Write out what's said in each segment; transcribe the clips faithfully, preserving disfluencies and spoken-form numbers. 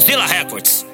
Condzilla Records.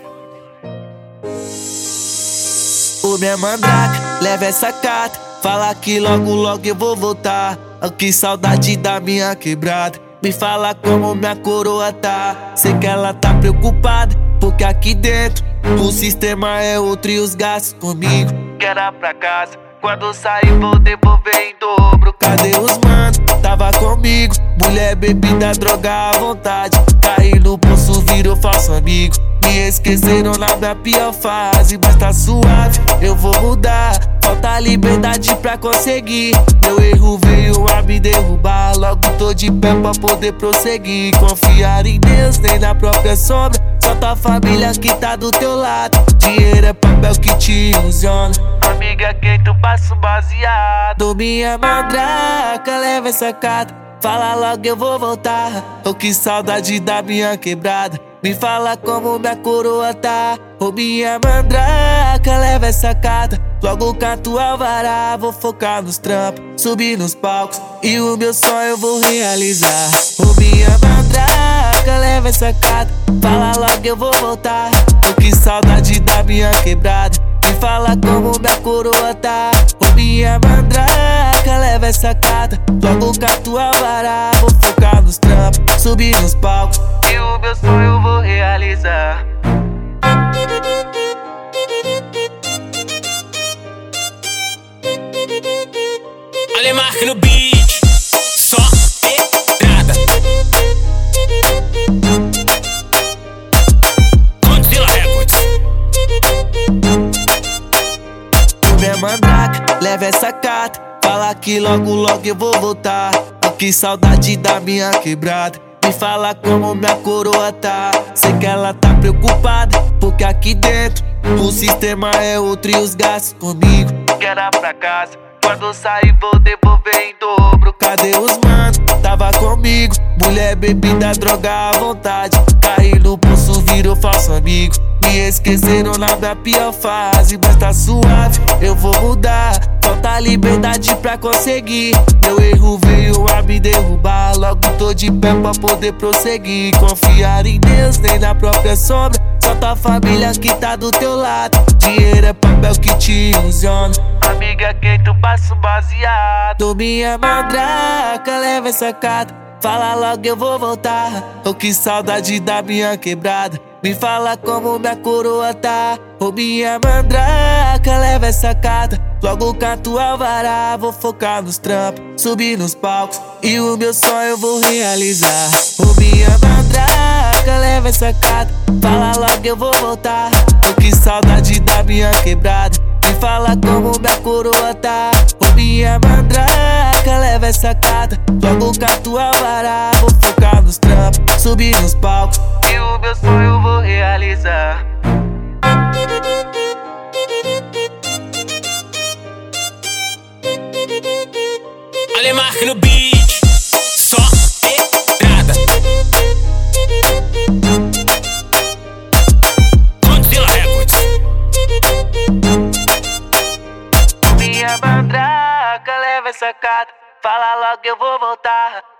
Ô minha mandraca, leva essa carta, fala que logo logo eu vou voltar. Oh, que saudade da minha quebrada, me fala como minha coroa tá. Sei que ela tá preocupada, porque aqui dentro o sistema é outro e os gastos comigo quero ir pra casa. Quando sair vou devolver em dobro. Cadê os mano? Tava comigo. Mulher, bebida, droga à vontade. Caí no poço, virou falso amigo. Me esqueceram na minha pior fase, mas tá suave, eu vou mudar. Falta liberdade pra conseguir. Meu erro veio a me derrubar. Logo tô de pé pra poder prosseguir. Confiar em Deus, nem na própria sombra. Só tua família que tá do teu lado. Dinheiro é papel que te ilusiona. Amiga, quem tu passa um baseado. Minha mandraca, leva essa carta, fala logo eu vou voltar. Oh, que saudade da minha quebrada, me fala como minha coroa tá. Ô minha mandraca, leva essa carta, logo canto alvará. Vou focar nos trampos, subir nos palcos e o meu sonho eu vou realizar. Ô minha mandraca, leva essa carta, fala logo eu vou voltar. Ô que saudade da minha quebrada, me fala como minha coroa tá. Ô minha mandraca, leva essa carta, logo canto alvará. Vou focar nos trampos, subir nos palcos e o meu sonho eu vou realizar. Alemarque no beat, só pedrada. Condzilla Records. Minha mandraca, leva essa carta, fala que logo logo eu vou voltar. Oh, que saudade da minha quebrada, me fala como minha coroa tá. Sei que ela tá preocupada, porque aqui dentro o sistema é outro e os gastos comigo quero ir pra casa. Quando sair vou devolver em dobro. Cadê os mano? Tava comigo. Mulher, bebida, droga à vontade. Caí no poço, virou falso amigo. Me esqueceram na minha pior fase, mas tá suave, eu vou mudar. Falta liberdade pra conseguir. Meu erro veio a me derrubar. Logo tô de pé pra poder prosseguir. Confiar em Deus, nem na própria sombra. Só tua família que tá do teu lado. Dinheiro é papel que te ilusiona. Amiga, quem tu passa um baseado. Minha mandraca, leva essa carta, fala logo eu vou voltar. Oh, que saudade da minha quebrada, me fala como minha coroa tá. Ô minha mandraca, leva essa carta, logo canto alvará. Vou focar nos trampos, subir nos palcos e o meu sonho eu vou realizar. Ô minha mandraca, leva essa carta, fala logo eu vou voltar. Ô que saudade da minha quebrada, me fala como minha coroa tá. Ô minha mandraca, leva essa carta, logo canto alvará. Vou focar nos trampos, subir nos palcos e o meu sonho eu vou realizar. Alemarque no beat, só pedrada. Condzilla Records. Minha mandraca, leva essa carta, fala logo eu vou voltar.